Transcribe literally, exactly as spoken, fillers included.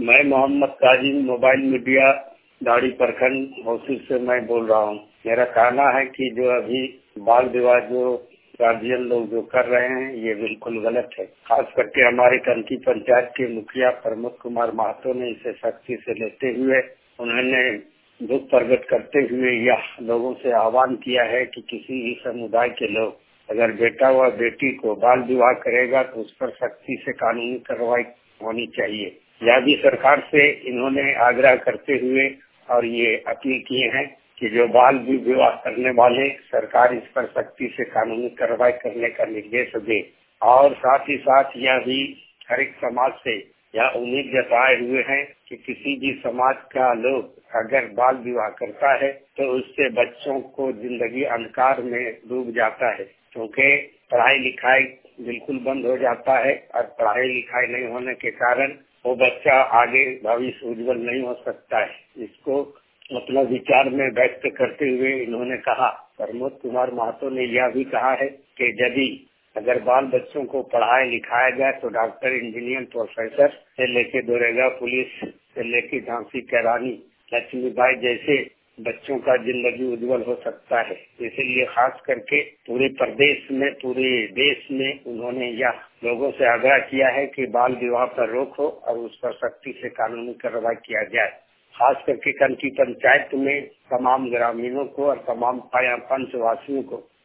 मैं Mohammad Kazim mobile media दाड़ी प्रखंड होसिल से मैं बोल रहा हूँ। मेरा कहना है कि जो अभी बाल विवाह जो गार्जियन लोग जो कर रहे हैं ये बिल्कुल गलत है। खास करके हमारे कंकी पंचायत के मुखिया प्रमोद कुमार महतो ने इसे सख्ती से लेते हुए उन्होंने दुख प्रकट करते हुए यह लोगों से आह्वान किया है कि किसी भी समुदाय के लोग अगर बेटा व बेटी को बाल विवाह करेगा तो उस पर सख्ती से कानूनी कार्रवाई होनी चाहिए। यह भी सरकार से इन्होंने आग्रह करते हुए और ये अपील किए हैं कि जो बाल विवाह करने वाले सरकार इस पर सख्ती से कानूनी कार्रवाई करने का निर्देश दे। और साथ ही साथ यह भी हर एक समाज से यह उम्मीद जताए हुए हैं कि किसी भी समाज का लोग अगर बाल विवाह करता है तो उससे बच्चों को जिंदगी अंधकार में डूब जाता है, क्योंकि पढ़ाई लिखाई बिल्कुल बंद हो जाता है और पढ़ाई लिखाई नहीं होने के कारण वो बच्चा आगे भविष्य उज्जवल नहीं हो सकता है। इसको मतलब विचार में व्यक्त करते हुए इन्होंने कहा, प्रमोद कुमार महतो ने यह भी कहा है कि यदि अगर बाल बच्चों को पढ़ाया लिखाया जाए तो डॉक्टर, इंजीनियर, प्रोफेसर से लेके दरोगा, पुलिस से लेके झांसी की रानी लक्ष्मीबाई जैसे बच्चों का जिंदगी उज्जवल हो सकता है। इसीलिए खास करके पूरे प्रदेश में, पूरे देश में उन्होंने यह लोगों से आग्रह किया है कि बाल विवाह पर रोक हो और उस पर सख्ती से कानूनी कार्रवाई किया जाए। खास करके कंकी पंचायत में तमाम ग्रामीणों को और तमाम पंचवासियों को